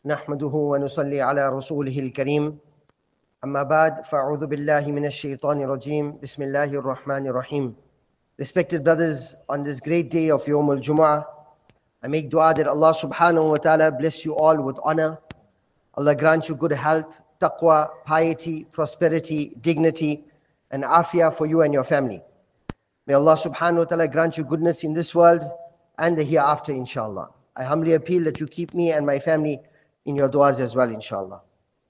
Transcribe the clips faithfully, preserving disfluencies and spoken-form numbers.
نحمده ونصلي على رسوله الكريم أما بعد فأعوذ بالله من الشيطان الرجيم بسم الله الرحمن الرحيم. Respected brothers, on this great day of Yawm al-Jumu'ah, I make dua that Allah subhanahu wa ta'ala bless you all with honor. Allah grant you good health, taqwa, piety, prosperity, dignity, and afiyah for you and your family. May Allah subhanahu wa ta'ala grant you goodness in this world and the hereafter, inshallah. I humbly appeal that you keep me and my family in your du'as as well, inshallah.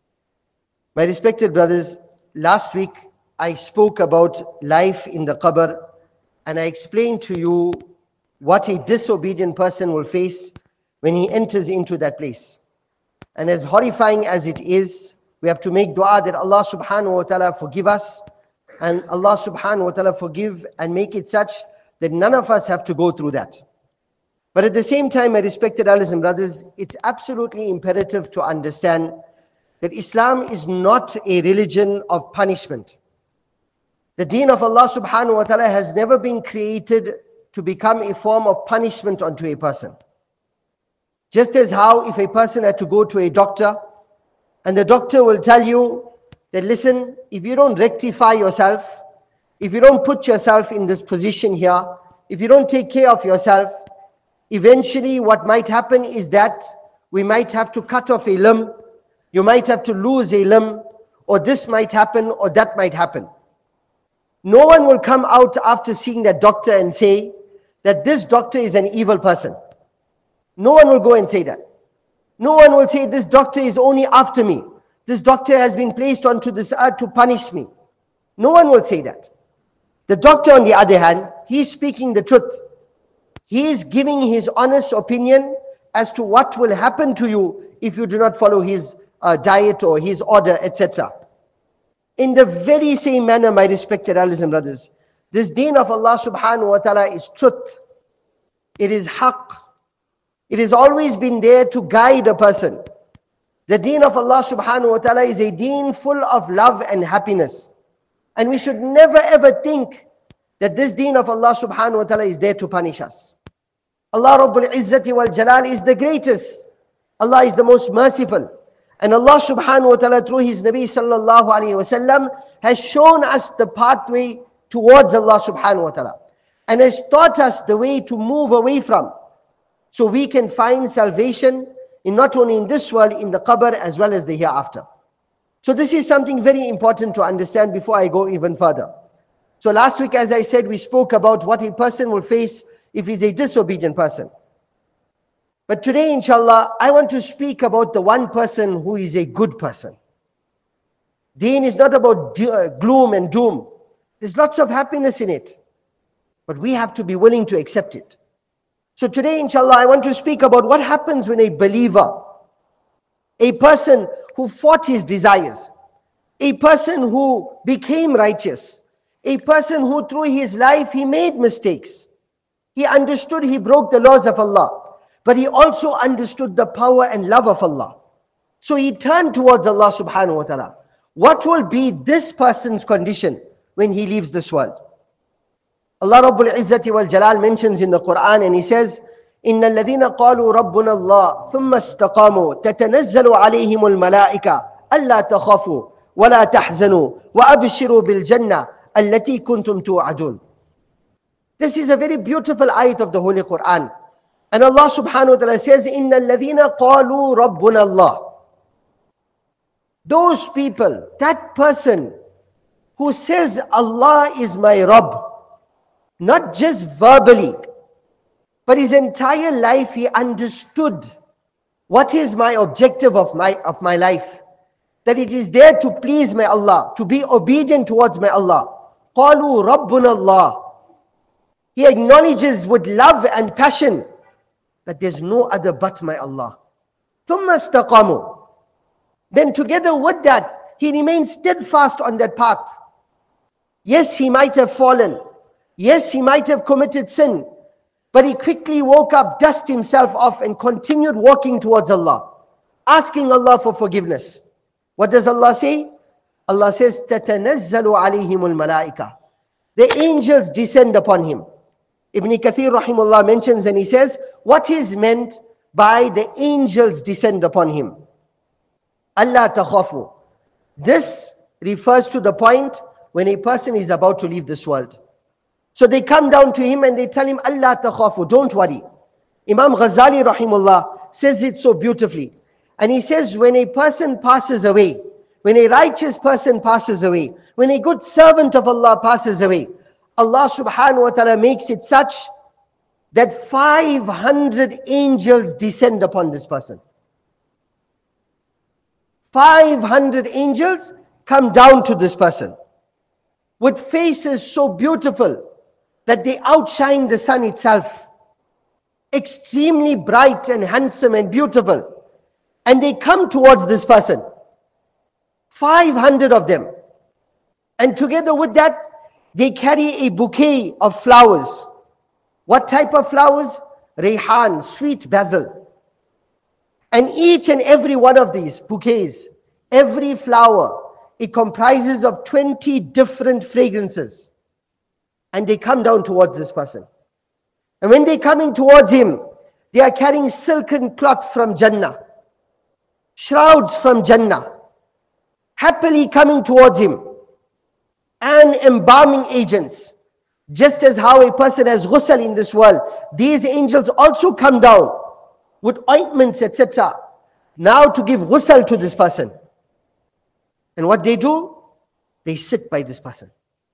My respected brothers, last week I spoke about life in the qabr, and I explained to you what a disobedient person will face when he enters into that place. And as horrifying as it is, we have to make dua that Allah subhanahu wa ta'ala forgive us, and Allah subhanahu wa ta'ala forgive and make it such that none of us have to go through that. But at the same time, my respected elders and brothers, it's absolutely imperative to understand that Islam is not a religion of punishment. The deen of Allah subhanahu wa ta'ala has never been created to become a form of punishment onto a person. Just as how if a person had to go to a doctor, and the doctor will tell you that, listen, if you don't rectify yourself, if you don't put yourself in this position here, if you don't take care of yourself, eventually what might happen is that we might have to cut off a limb, you might have to lose a limb, or this might happen, or that might happen. No one will come out after seeing that doctor and say that this doctor is an evil person. No one will go and say that. No one will say this doctor is only after me. This doctor has been placed onto this earth to punish me. No one will say that. The doctor, on the other hand, he is speaking the truth. He is giving his honest opinion as to what will happen to you if you do not follow his uh, diet or his order, et cetera. In the very same manner, my respected elders and brothers, this deen of Allah subhanahu wa ta'ala is truth. It is haqq. It has always been there to guide a person. The deen of Allah subhanahu wa ta'ala is a deen full of love and happiness. And we should never ever think that this deen of Allah subhanahu wa ta'ala is there to punish us. Allah Rabbul Izzati wal Jalal is the greatest. Allah is the most merciful. And Allah subhanahu wa ta'ala through His Nabi sallallahu alayhi wa sallam has shown us the pathway towards Allah subhanahu wa ta'ala. And has taught us the way to move away from. So we can find salvation in not only in this world, in the qabr as well as the hereafter. So this is something very important to understand before I go even further. So last week, as I said, we spoke about what a person will face if he's a disobedient person. But today, inshallah, I want to speak about the one person who is a good person. Deen is not about gloom and doom. There's lots of happiness in it. But we have to be willing to accept it. So today, inshallah, I want to speak about what happens when a believer, a person who fought his desires, a person who became righteous, a person who through his life he made mistakes. He understood he broke the laws of Allah, but he also understood the power and love of Allah. So he turned towards Allah subhanahu wa ta'ala. What will be this person's condition when he leaves this world? Allah Rabbul Izzati wal Jalal mentions in the Quran, and He says, إِنَّ الَّذِينَ قَالُوا رَبُّنَا اللَّهُ ثُمَّ اسْتَقَامُوا تَتَنَزَّلُ عَلَيْهِمُ الْمَلَائِكَةُ أَلَّا تَخَافُوا وَلَا تَحْزَنُوا وَأَبْشِرُوا بِالْجَنَّةِ الَّتِي كُنْتُمْ تُوعَدُونَ. This is a very beautiful ayat of the Holy Quran. And Allah subhanahu wa ta'ala says, إِنَّ الَّذِينَ قَالُوا رَبُّنَا اللَّهُ. Those people, that person who says Allah is my Rabb, not just verbally, but his entire life he understood what is my objective of my, of my life. That it is there to please my Allah, to be obedient towards my Allah. قَالُوا رَبُّنَا اللَّهُ. He acknowledges with love and passion that there's no other but my Allah. ثُمَّ اسْتَقَامُوا. Then together with that, he remains steadfast on that path. Yes, he might have fallen. Yes, he might have committed sin. But he quickly woke up, dusted himself off, and continued walking towards Allah, asking Allah for forgiveness. What does Allah say? Allah says, تَتَنَزَّلُ عَلَيْهِمُ الْمَلَائِكَةِ. The angels descend upon him. Ibn Kathir rahimullah mentions, and he says, what is meant by the angels descend upon him? Allah takhafu. This refers to the point when a person is about to leave this world. So they come down to him and they tell him, Allah takhafu, don't worry. Imam Ghazali rahimullah says it so beautifully. And he says, when a person passes away, when a righteous person passes away, when a good servant of Allah passes away, Allah subhanahu wa ta'ala makes it such that five hundred angels descend upon this person. five hundred angels come down to this person with faces so beautiful that they outshine the sun itself. Extremely bright and handsome and beautiful. And they come towards this person. five hundred of them. And together with that, they carry a bouquet of flowers. What type of flowers? Rayhan, sweet basil. And each and every one of these bouquets, every flower, it comprises of twenty different fragrances. And they come down towards this person. And when they're coming towards him, they are carrying silken cloth from Jannah, shrouds from Jannah, happily coming towards him, and embalming agents. Just as how a person has ghusl in this world, these angels also come down with ointments, et cetera, now to give ghusl to this person. And what they do? They sit by this person.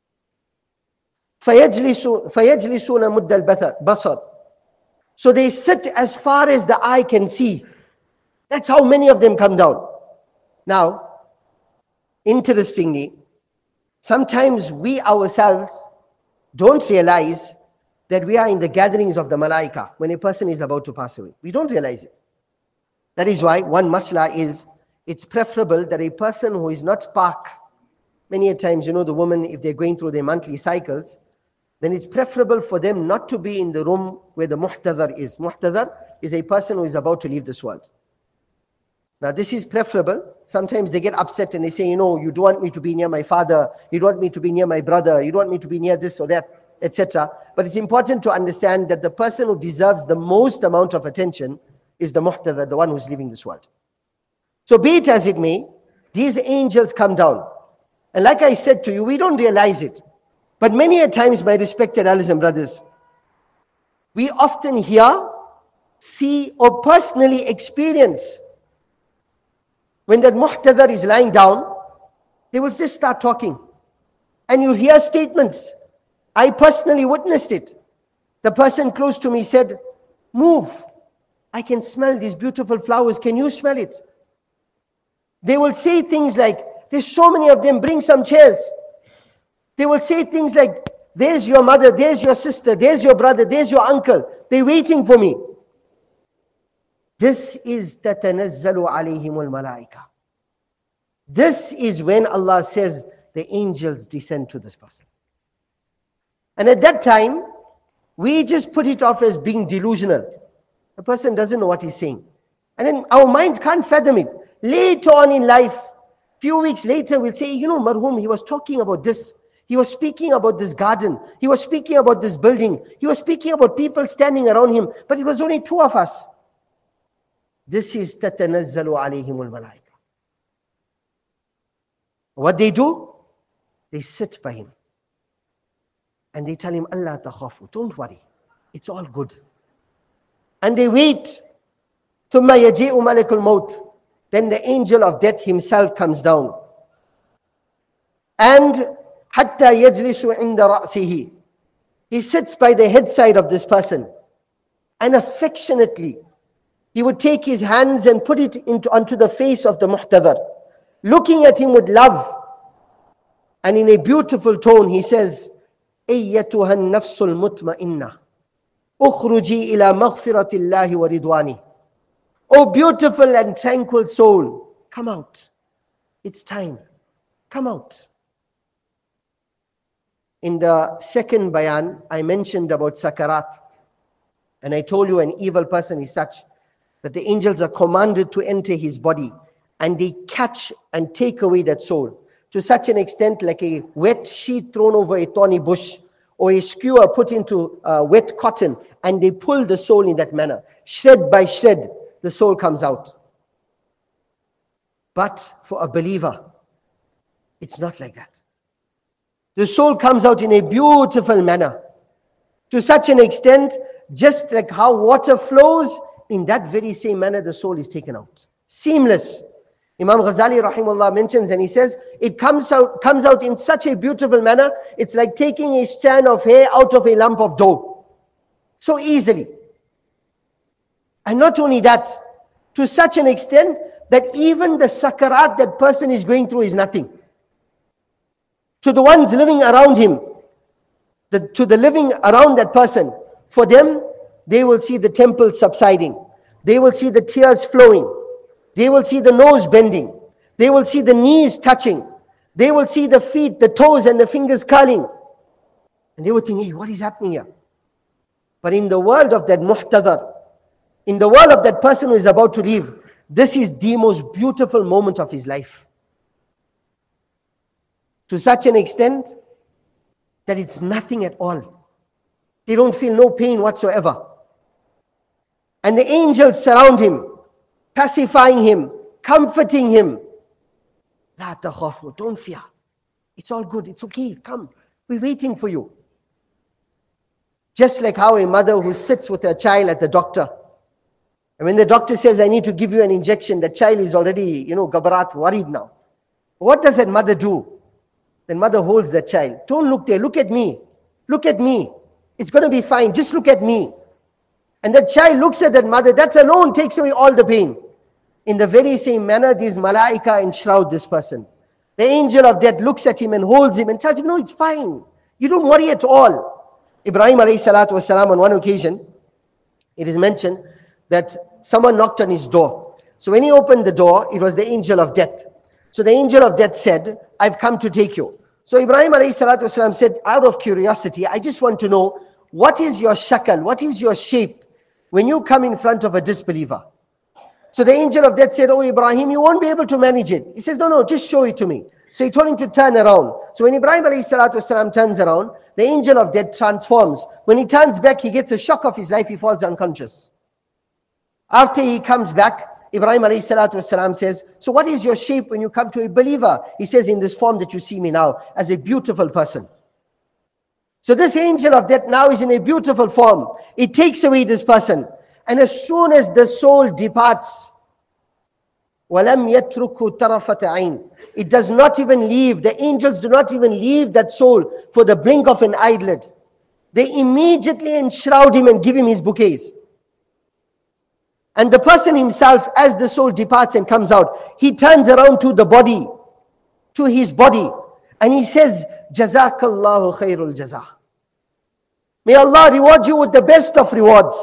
فَيَجْلِسُونَ مُدَّ الْبَصَرِ. So they sit as far as the eye can see. That's how many of them come down. Now, interestingly, sometimes we ourselves don't realize that we are in the gatherings of the malaika when a person is about to pass away. We don't realize it. That is why one masla is, it's preferable that a person who is not pak, many a times, you know, the women, if they're going through their monthly cycles, then it's preferable for them not to be in the room where the muhtadar is. Muhtadar is a person who is about to leave this world. Now this is preferable. Sometimes they get upset and they say, you know, you don't want me to be near my father, you don't want me to be near my brother, you don't want me to be near this or that, et cetera. But it's important to understand that the person who deserves the most amount of attention is the muhtadar, the one who's leaving this world. So be it as it may, these angels come down. And like I said to you, we don't realize it. But many a times, my respected elders and brothers, we often hear, see, or personally experience when that muhtadar is lying down, they will just start talking. And you hear statements. I personally witnessed it. The person close to me said, move. I can smell these beautiful flowers. Can you smell it? They will say things like, there's so many of them, bring some chairs. They will say things like, there's your mother, there's your sister, there's your brother, there's your uncle. They're waiting for me. This is tatanazzalu alayhimul malaika. This is when Allah says the angels descend to this person. And at that time, we just put it off as being delusional. The person doesn't know what he's saying. And then our minds can't fathom it. Later on in life, few weeks later, we'll say, you know, Marhum, he was talking about this. He was speaking about this garden. He was speaking about this building. He was speaking about people standing around him. But it was only two of us. This is tatanazzalu alayhimul malaika. What they do? They sit by him. And they tell him, Allah takhafu, don't worry. It's all good. And they wait. ثُمَّ يَجِئُ مَلَكُ الْمَوْتِ. Then the angel of death himself comes down. And حَتَّى يَجْلِسُ عِنْدَ رَأْسِهِ. He sits by the head side of this person. And affectionately, he would take his hands and put it into, onto the face of the muhtadar, looking at him with love. And in a beautiful tone, he says, أَيَّتُهَا النَّفْسُ الْمُطْمَئِنَّةِ أُخْرُجِي إِلَى مَغْفِرَةِ اللَّهِ وَرِضْوَانِهِ. O beautiful and tranquil soul, come out. It's time. Come out. In the second bayan, I mentioned about sakarat. And I told you an evil person is such that the angels are commanded to enter his body and they catch and take away that soul. To such an extent like a wet sheet thrown over a thorny bush or a skewer put into uh, wet cotton, and they pull the soul in that manner. Shred by shred, the soul comes out. But for a believer, it's not like that. The soul comes out in a beautiful manner, to such an extent, just like how water flows, in that very same manner the soul is taken out. Seamless. Imam Ghazali rahimahullah mentions, and he says, it comes out, comes out in such a beautiful manner, it's like taking a strand of hair out of a lump of dough. So easily. And not only that, to such an extent that even the sakarat that person is going through is nothing. To the ones living around him, the, to the living around that person, for them, they will see the temple subsiding. They will see the tears flowing. They will see the nose bending. They will see the knees touching. They will see the feet, the toes and the fingers curling. And they will think, hey, what is happening here? But in the world of that muhtadar, in the world of that person who is about to leave, this is the most beautiful moment of his life. To such an extent that it's nothing at all. They don't feel no pain whatsoever. And the angels surround him, pacifying him, comforting him. La takhafu, don't fear. It's all good, it's okay, come. We're waiting for you. Just like how a mother who sits with her child at the doctor, and when the doctor says, I need to give you an injection, the child is already, you know, gabarat, worried now. What does that mother do? Then mother holds the child. Don't look there, look at me. Look at me. It's going to be fine, just look at me. And the child looks at that mother, that alone takes away all the pain. In the very same manner, these malaika enshroud this person. The angel of death looks at him and holds him and tells him, no, it's fine. You don't worry at all. Ibrahim alayhi salatu wasalam, on one occasion, it is mentioned that someone knocked on his door. So when he opened the door, it was the angel of death. So the angel of death said, I've come to take you. So Ibrahim alayhi salatu wasalam said, out of curiosity, I just want to know, what is your shakal, what is your shape when you come in front of a disbeliever? So the angel of death said, oh Ibrahim, you won't be able to manage it. He says, no, no, just show it to me. So he told him to turn around. So when Ibrahim alayhi salatu wasalam turns around, the angel of death transforms. When he turns back, he gets a shock of his life, he falls unconscious. After he comes back, Ibrahim alayhi salatu wasalam says, so what is your shape when you come to a believer? He says, in this form that you see me now, as a beautiful person. So this angel of death now is in a beautiful form. It takes away this person. And as soon as the soul departs, وَلَمْ يَتْرُكُ طَرَفَةَ عَيْنٍ, it does not even leave, the angels do not even leave that soul for the blink of an eyelid. They immediately enshroud him and give him his bouquets. And the person himself, as the soul departs and comes out, he turns around to the body, to his body, and he says, Jazakallahu khairul jazaa. May Allah reward you with the best of rewards.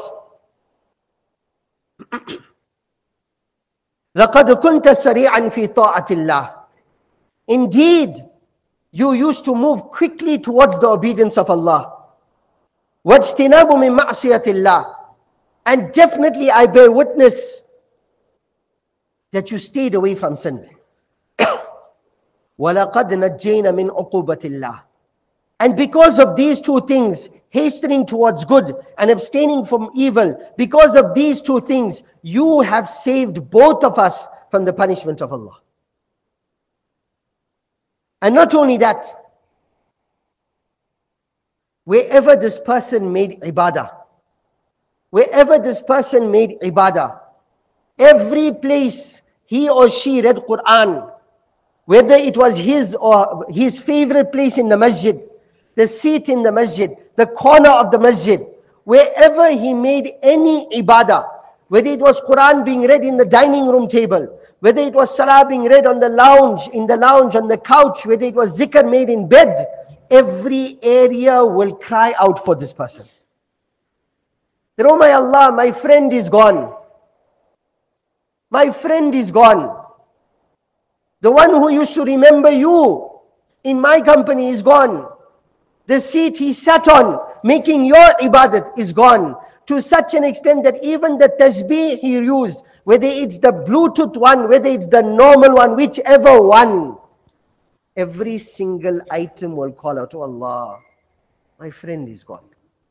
لَقَدْ كُنْتَ سَرِيعًا فِي طَاعَةِ اللَّهِ. Indeed, you used to move quickly towards the obedience of Allah. وَاجْتِنَابُ مِنْ مَعْصِيَةِ اللَّهِ. And definitely I bear witness that you stayed away from sin. وَلَقَدْ نَجَّيْنَ مِنْ عُقُوبَةِ اللَّهِ. And because of these two things, hastening towards good and abstaining from evil, because of these two things, you have saved both of us from the punishment of Allah. And not only that, wherever this person made ibadah, wherever this person made ibadah, every place he or she read Quran, whether it was his or his favorite place in the masjid, the seat in the masjid, the corner of the masjid, wherever he made any ibadah, whether it was Quran being read in the dining room table, whether it was salah being read on the lounge, in the lounge, on the couch, whether it was zikr made in bed, every area will cry out for this person. That, oh my Allah, my friend is gone. My friend is gone. The one who used to remember you in my company is gone. The seat he sat on, making your ibadat, is gone. To such an extent that even the tasbih he used, whether it's the Bluetooth one, whether it's the normal one, whichever one, every single item will call out, oh Allah, my friend is gone.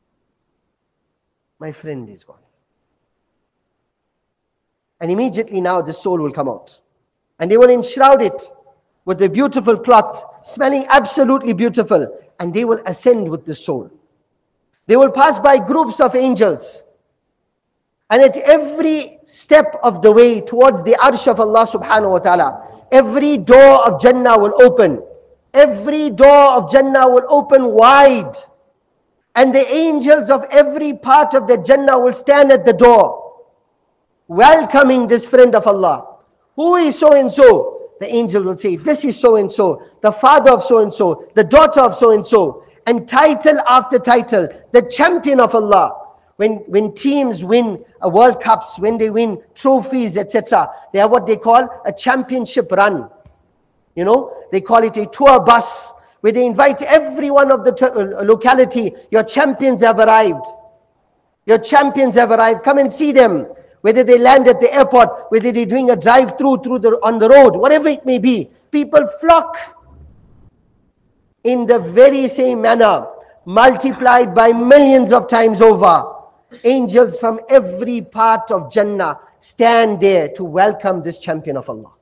My friend is gone. And immediately now the soul will come out. And they will enshroud it with a beautiful cloth, smelling absolutely beautiful. And they will ascend with the soul. They will pass by groups of angels. And at every step of the way towards the arsh of Allah subhanahu wa ta'ala, every door of Jannah will open. Every door of Jannah will open wide. And the angels of every part of the Jannah will stand at the door, welcoming this friend of Allah. Who is so and so? The angel will say, this is so and so, the father of so and so, the daughter of so and so. And title after title, the champion of Allah. When, when teams win a World Cups, when they win trophies, et cetera, they have what they call a championship run. You know, they call it a tour bus, where they invite everyone of the locality. Your champions have arrived. Your champions have arrived. Come and see them. Whether they land at the airport, whether they're doing a drive-through through the, on the road, whatever it may be. People flock. In the very same manner, multiplied by millions of times over, angels from every part of Jannah stand there to welcome this champion of Allah.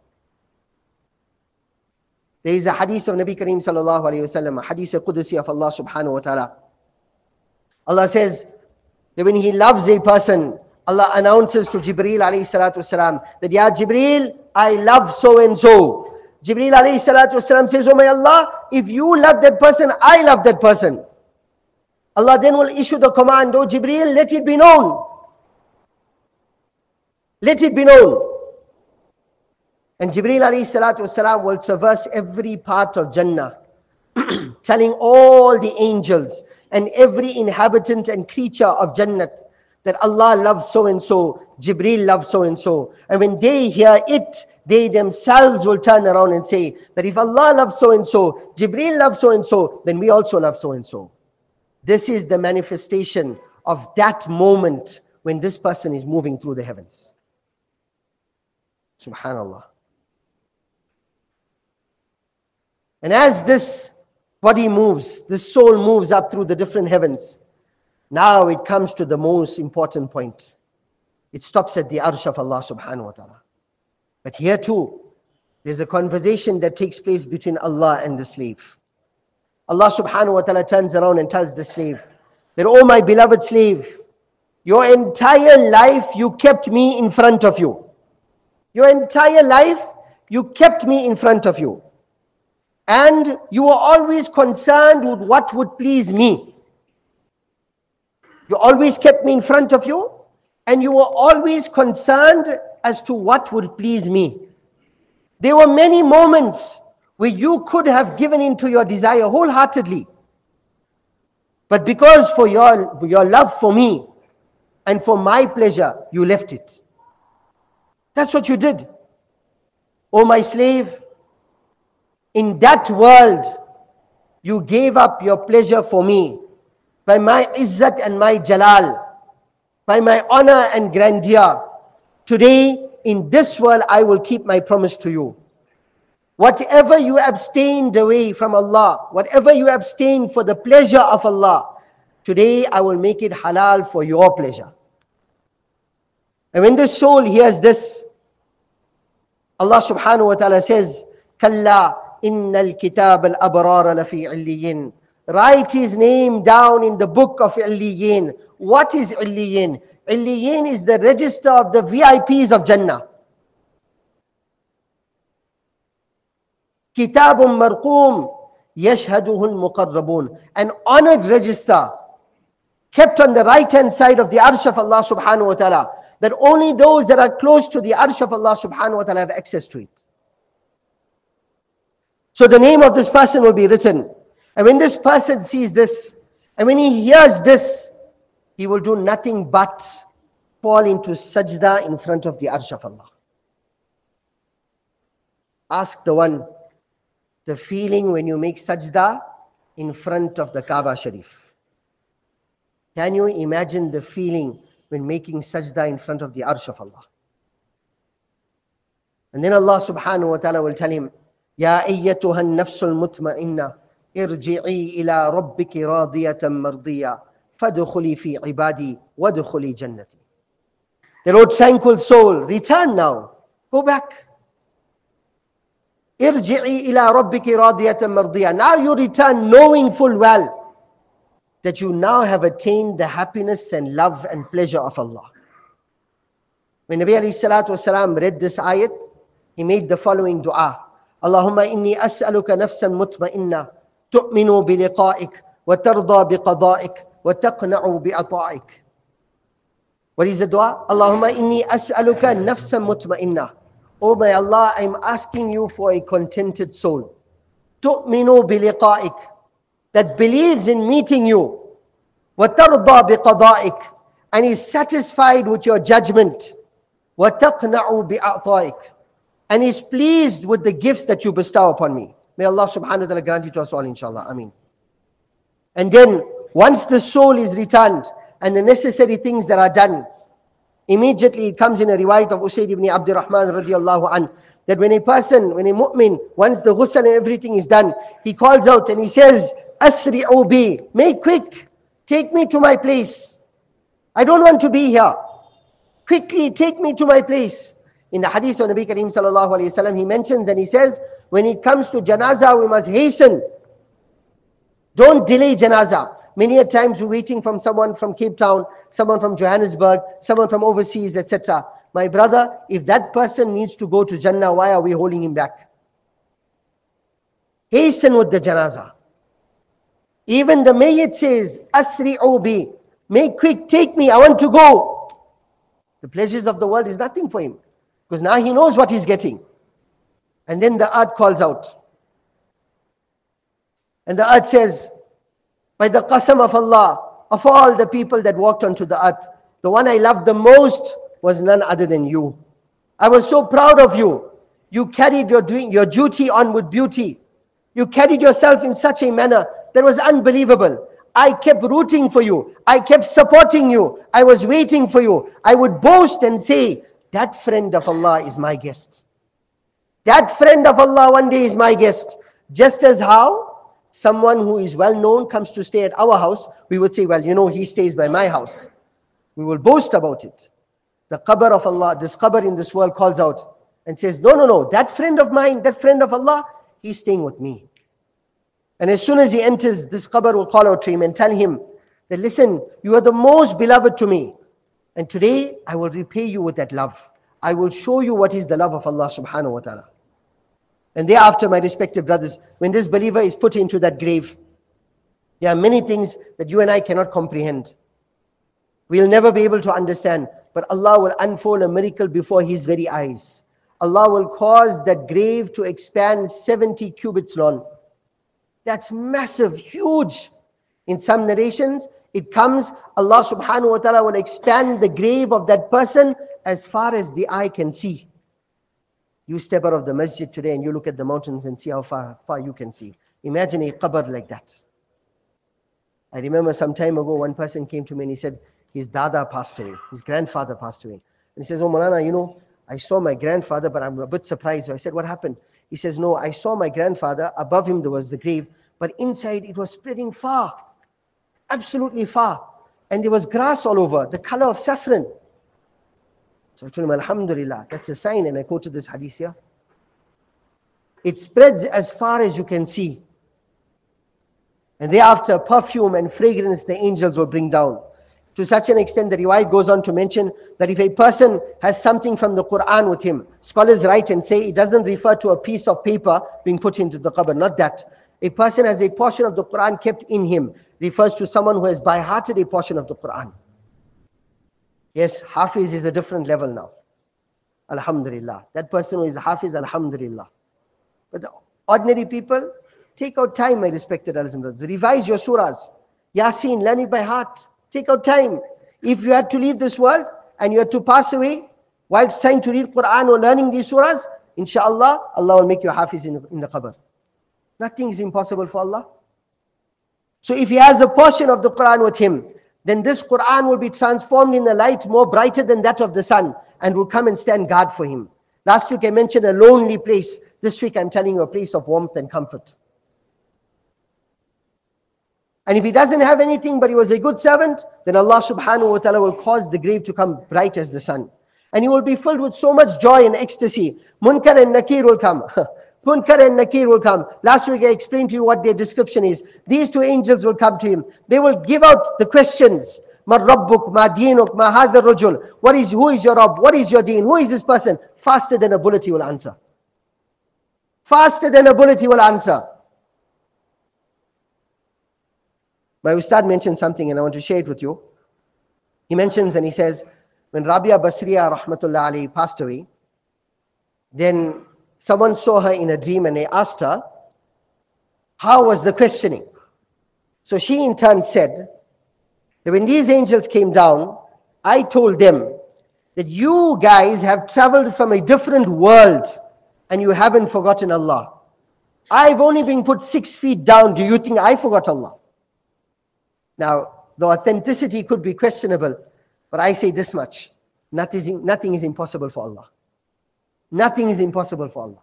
There is a hadith of Nabi Kareem sallallahu alayhi wa sallam, a hadith Qudusi of Allah subhanahu wa ta'ala. Allah says that when He loves a person, Allah announces to Jibreel alayhi salatu wasalam that, Ya Jibreel, I love so and so. Jibreel alayhi salatu wasalam says, Oh my Allah, if you love that person, I love that person. Allah then will issue the command, Oh Jibreel, let it be known. Let it be known. And Jibreel alayhi salatu wasalam will traverse every part of Jannah, telling all the angels and every inhabitant and creature of Jannat that Allah loves so and so, Jibreel loves so and so. And when they hear it, they themselves will turn around and say that if Allah loves so and so, Jibreel loves so and so, then we also love so and so. This is the manifestation of that moment when this person is moving through the heavens. Subhanallah. And as this body moves, this soul moves up through the different heavens, now it comes to the most important point. It stops at the arsh of Allah subhanahu wa ta'ala. But here too, there's a conversation that takes place between Allah and the slave. Allah subhanahu wa ta'ala turns around and tells the slave that, Oh my beloved slave, your entire life you kept me in front of you. Your entire life you kept me in front of you. And you were always concerned with what would please me. You always kept me in front of you, and you were always concerned as to what would please me. There were many moments where you could have given into your desire wholeheartedly. But because for your, your love for me and for my pleasure, you left it. That's what you did. Oh my slave, in that world, you gave up your pleasure for me. By my izzat and my jalal, by my honor and grandeur. Today, in this world, I will keep my promise to you. Whatever you abstained away from Allah, whatever you abstained for the pleasure of Allah, today I will make it halal for your pleasure. And when the soul hears this, Allah subhanahu wa ta'ala says, Kalla innal kitab al-abrar lafi illiyin. Write his name down in the book of Illiyin. What is Illiyin? Illiyin is the register of the V I Ps of Jannah. Kitabun marqum yashhaduhu al-muqarrabun. An honored register kept on the right hand side of the arsh of Allah subhanahu wa ta'ala, that only those that are close to the arsh of Allah subhanahu wa ta'ala have access to it. So the name of this person will be written. And when this person sees this, and when he hears this, he will do nothing but fall into sajda in front of the arsh of Allah. Ask the one, the feeling when you make sajda in front of the Kaaba Sharif. Can you imagine the feeling when making sajda in front of the arsh of Allah? And then Allah subhanahu wa ta'ala will tell him, Ya ayyatuha an-nafsul mutma'inna, irji'i ila rabbiki radiyatan mardiya, fadkhuli fi ibadi, wadkhuli jannati. The Lord, tranquil soul, return now. Go back. Irji'i ila rabbiki radiyatan mardiyah. Now you return knowing full well that you now have attained the happiness and love and pleasure of Allah. When Nabi alayhi salatu wasalam read this ayat, he made the following dua. Allahumma inni as'aluka nafsan mutma'inna tu'minu biliqa'ik wa tarda biqada'ik wa taqna'u bi'ata'ik. What is the dua? Allahumma inni as'aluka nafsan mutma'inna. Oh my Allah, I'm asking you for a contented soul. Tu'minu biliqa'ik, that believes in meeting you. Wa tarda biqada'ik, and is satisfied with your judgment. Wa taqna'u bi'ata'ik, and is pleased with the gifts that you bestow upon me. May Allah subhanahu wa ta'ala grant it to us all, inshallah. Ameen. And then, once the soul is returned and the necessary things that are done, immediately it comes in a riwayat of Usayd ibn Abdurrahman radiallahu anh, that when a person, when a mu'min, once the ghusl and everything is done, he calls out and he says, Asri'u bi, make quick, take me to my place. I don't want to be here. Quickly take me to my place. In the hadith of Nabi Kareem sallallahu alayhi wa sallam, he mentions and he says, when it comes to janazah, we must hasten. Don't delay janazah. Many a times we're waiting from someone from Cape Town, someone from Johannesburg, someone from overseas, et cetera. My brother, if that person needs to go to Jannah, why are we holding him back? Hasten with the janazah. Even the mayyit says, Asri'u bi, make quick, take me, I want to go. The pleasures of the world is nothing for him, because now he knows what he's getting. And then the earth calls out. And the earth says, by the qasam of Allah, of all the people that walked onto the earth, the one I loved the most was none other than you. I was so proud of you. You carried your, doing, your duty on with beauty. You carried yourself in such a manner that was unbelievable. I kept rooting for you. I kept supporting you. I was waiting for you. I would boast and say, that friend of Allah is my guest. That friend of Allah one day is my guest. Just as how someone who is well known comes to stay at our house, we would say, well, you know, he stays by my house. We will boast about it. The qabr of Allah, this qabr in this world calls out and says, no, no, no, that friend of mine, that friend of Allah, he's staying with me. And as soon as he enters, this qabr will call out to him and tell him that, listen, you are the most beloved to me. And today, I will repay you with that love. I will show you what is the love of Allah subhanahu wa ta'ala. And thereafter, my respected brothers, when this believer is put into that grave, there are many things that you and I cannot comprehend. We'll never be able to understand, but Allah will unfold a miracle before His very eyes. Allah will cause that grave to expand seventy cubits long. That's massive, huge. In some narrations, it comes, Allah subhanahu wa ta'ala will expand the grave of that person as far as the eye can see. You step out of the masjid today and you look at the mountains and see how far, far you can see. Imagine a qabr like that. I remember some time ago, one person came to me and he said, his dada passed away, his grandfather passed away. And he says, oh Maulana, you know, I saw my grandfather, but I'm a bit surprised. So I said, what happened? He says, no, I saw my grandfather, above him there was the grave, but inside it was spreading far, absolutely far. And there was grass all over, the color of saffron. So I told him, Alhamdulillah, that's a sign, and I quoted this hadith here. It spreads as far as you can see. And thereafter, perfume and fragrance the angels will bring down. To such an extent, the riwayat goes on to mention that if a person has something from the Quran with him, scholars write and say it doesn't refer to a piece of paper being put into the qabr, not that. A person has a portion of the Quran kept in him, refers to someone who has by-hearted a portion of the Quran. Yes, Hafiz is a different level now. Alhamdulillah. That person who is Hafiz, Alhamdulillah. But the ordinary people, take out time, my respected brothers and brothers. Revise your surahs. Yasin, learn it by heart. Take out time. If you had to leave this world and you had to pass away while trying to read Quran or learning these surahs, inshallah, Allah will make you Hafiz in, in the qabr. Nothing is impossible for Allah. So if he has a portion of the Quran with him, then this Quran will be transformed in a light more brighter than that of the sun and will come and stand guard for him. Last week I mentioned a lonely place. This week I'm telling you a place of warmth and comfort. And if he doesn't have anything but he was a good servant, then Allah subhanahu wa ta'ala will cause the grave to come bright as the sun. And he will be filled with so much joy and ecstasy. Munkar and Nakir will come. Munkar and Nakir will come. Last week I explained to you what their description is. These two angels will come to him. They will give out the questions. Ma Rabbuk, ma Deenuk, ma Hadha Rajul. What is, who is your Rabb? What is your Deen? Who is this person? Faster than a bullet he will answer. Faster than a bullet he will answer. My Ustad mentioned something and I want to share it with you. He mentions and he says, when Rabia Basriya rahmatullah alayhi passed away, then someone saw her in a dream and they asked her, how was the questioning? So she in turn said, that when these angels came down, I told them that you guys have traveled from a different world and you haven't forgotten Allah. I've only been put six feet down. Do you think I forgot Allah? Now, the authenticity could be questionable, but I say this much. Nothing, nothing is impossible for Allah. Nothing is impossible for Allah.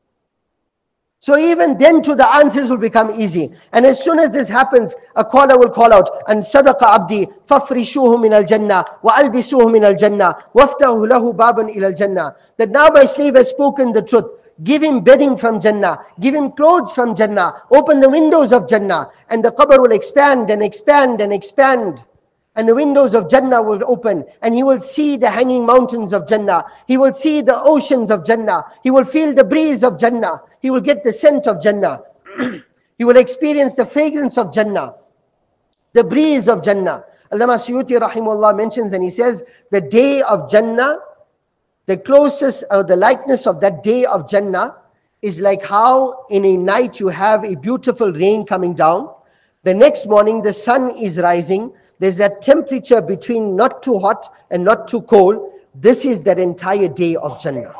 So even then too, the answers will become easy. And as soon as this happens, a caller will call out, and sadaqa abdi, fafrishuhu min al-jannah, wa albisuhu min al-jannah, waftahu lahu baban ila al-jannah. That now my slave has spoken the truth. Give him bedding from Jannah. Give him clothes from Jannah. Open the windows of Jannah. And the qabr will expand and expand and expand. And the windows of Jannah will open. And he will see the hanging mountains of Jannah. He will see the oceans of Jannah. He will feel the breeze of Jannah. He will get the scent of Jannah. He will experience the fragrance of Jannah. The breeze of Jannah. Allama Suyuti rahimahullah mentions and he says, the day of Jannah, the closest or the likeness of that day of Jannah is like how in a night you have a beautiful rain coming down. The next morning the sun is rising. There's that temperature between not too hot and not too cold. This is that entire day of Jannah.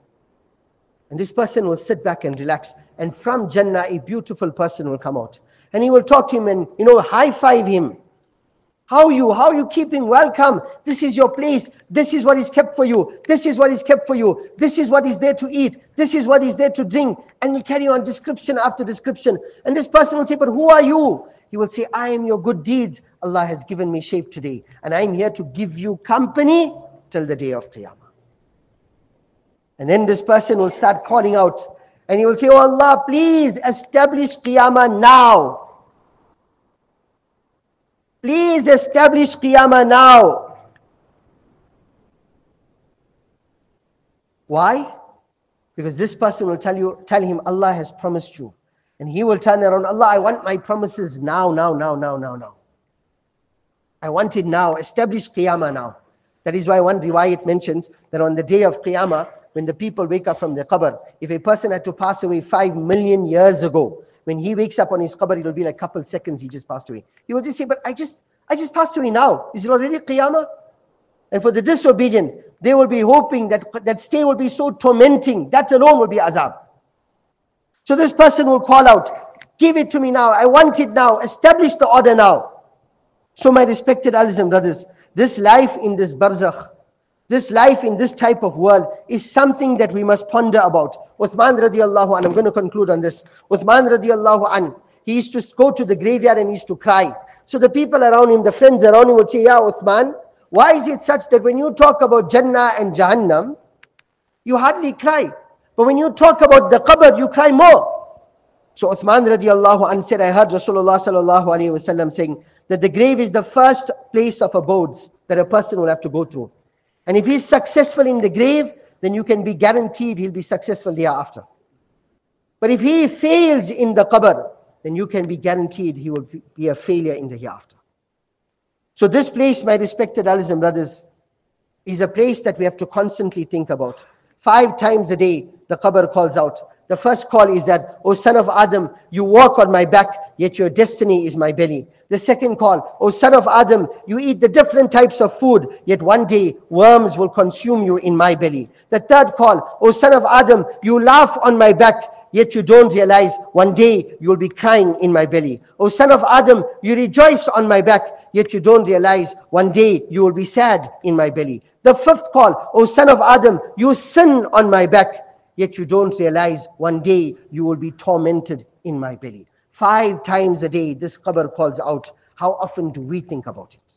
And this person will sit back and relax. And from Jannah, a beautiful person will come out. And he will talk to him and, you know, high-five him. How are you? How are you keeping? Welcome. This is your place. This is what is kept for you. This is what is kept for you. This is what is there to eat. This is what is there to drink. And we carry on description after description. And this person will say, but who are you? He will say, I am your good deeds. Allah has given me shape today. And I am here to give you company till the day of Qiyamah. And then this person will start calling out. And he will say, oh Allah, please establish Qiyamah now. Please establish Qiyamah now. Why? Because this person will tell you, tell him Allah has promised you. And he will turn around, Allah, I want my promises now, now, now, now, now, now. I want it now. Establish Qiyamah now. That is why one riwayat mentions that on the day of Qiyamah, when the people wake up from their qabr, if a person had to pass away five million years ago, when he wakes up on his qabr, it will be like a couple seconds he just passed away. He will just say, but I just, I just passed away now. Is it already Qiyamah? And for the disobedient, they will be hoping that that stay will be so tormenting. That alone will be azab. So this person will call out, give it to me now. I want it now. Establish the order now. So my respected elders and brothers, this life in this barzakh, this life in this type of world is something that we must ponder about. Uthman radiallahu an, I'm going to conclude on this. Uthman radiallahu an, he used to go to the graveyard and he used to cry. So the people around him, the friends around him would say, Ya Uthman, why is it such that when you talk about Jannah and Jahannam, you hardly cry? But when you talk about the qabr, you cry more. So Uthman radiallahu an said, I heard Rasulullah sallallahu alayhi wa sallam saying that the grave is the first place of abodes that a person will have to go through. And if he's successful in the grave, then you can be guaranteed he'll be successful hereafter. But if he fails in the qabr, then you can be guaranteed he will be a failure in the hereafter. So this place, my respected elders and brothers, is a place that we have to constantly think about. Five times a day, the qabr calls out. The first call is that, O son of Adam, you walk on my back, yet your destiny is my belly. The second call, O son of Adam, you eat the different types of food, yet one day worms will consume you in my belly. The third call, O son of Adam, you laugh on my back, yet you don't realize one day you will be crying in my belly. O son of Adam, you rejoice on my back, yet you don't realize one day you will be sad in my belly. The fifth call, O son of Adam, you sin on my back, yet you don't realize one day you will be tormented in my belly. Five times a day, this qabr calls out. How often do we think about it?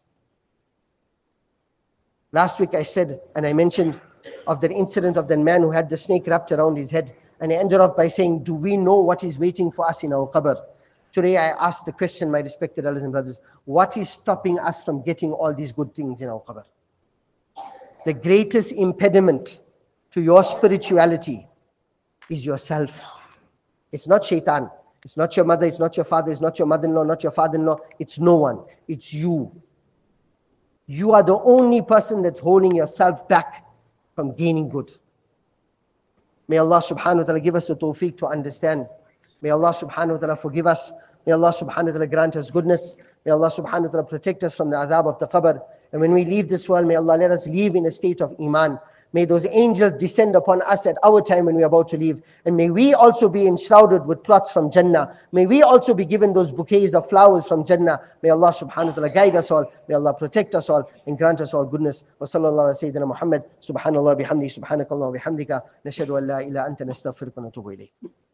Last week I said, and I mentioned of the incident of the man who had the snake wrapped around his head. And he ended off by saying, do we know what is waiting for us in our qabr? Today I ask the question, my respected elders and brothers, what is stopping us from getting all these good things in our qabr? The greatest impediment to your spirituality is yourself. It's not shaitan. It's not your mother, it's not your father, it's not your mother-in-law, not your father-in-law. It's no one. It's you. You are the only person that's holding yourself back from gaining good. May Allah subhanahu wa ta'ala give us the tawfiq to understand. May Allah subhanahu wa ta'ala forgive us. May Allah subhanahu wa ta'ala grant us goodness. May Allah subhanahu wa ta'ala protect us from the adhab of the qabr. And when we leave this world, may Allah let us leave in a state of iman. May those angels descend upon us at our time when we are about to leave. And may we also be enshrouded with cloths from Jannah. May we also be given those bouquets of flowers from Jannah. May Allah subhanahu wa ta'ala guide us all. May Allah protect us all and grant us all goodness. Wa sallallahu ala Sayyidina Muhammad. Subhanallah bihamdi. Subhanakallah bihamdika. Nashhadu an la ilaha anta nastaghfiruka wa natubu ilayk.